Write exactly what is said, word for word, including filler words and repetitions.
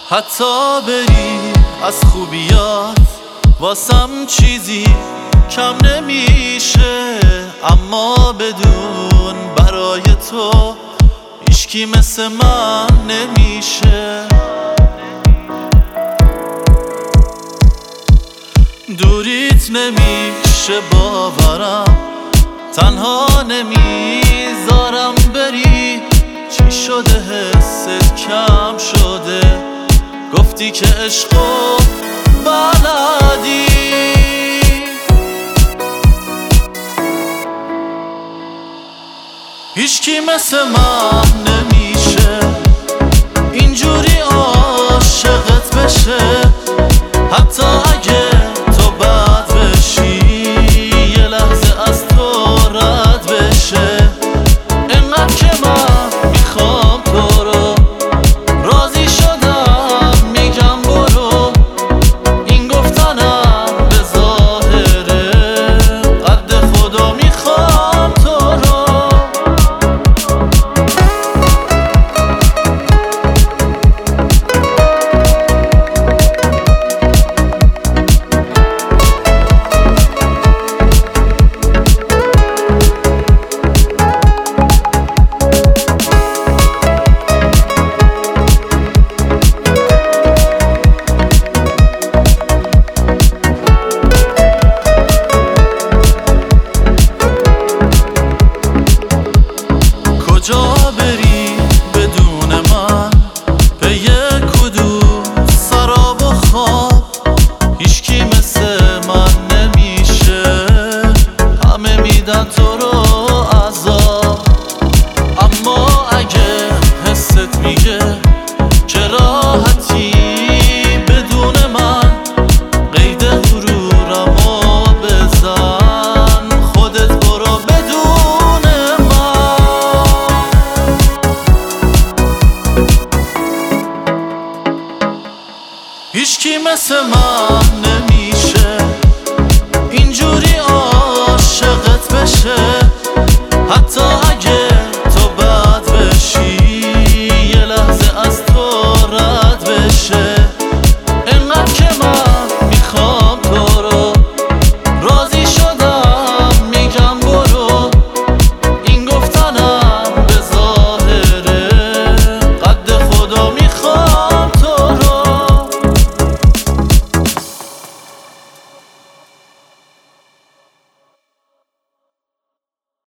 حتی بری از خوبیات واسم چیزی کم نمیشه، اما بدون برای تو هیچکی مثل من نمیشه. دوریت نمیشه باورم، تنها نمیذارم بری. چی شده حست کم شده؟ گفتی که عشقو بلدی. هیچکی مثل من نمیشه اینجوری عاشقت بشه، حتی اگه تو بد بشی یه لحظه از تو رد بشه. اینقدر که من میخوام تو رو، راضی شدم میگم برو. این گفتنم به ظاهره، قد خدا میخوام تو رو. کجا بری بدون من؟ به یک کدوم سراب و خواب هیچکی مثل من نمیشه. همه میدن تو رو عذاب، اما اگه حست میگه که راحتی بدون من، قید غرورمو بزن خودت برو بدون من. هیچکی مثل من نمیشه اینجوری عاشقت بشه، حتی اگه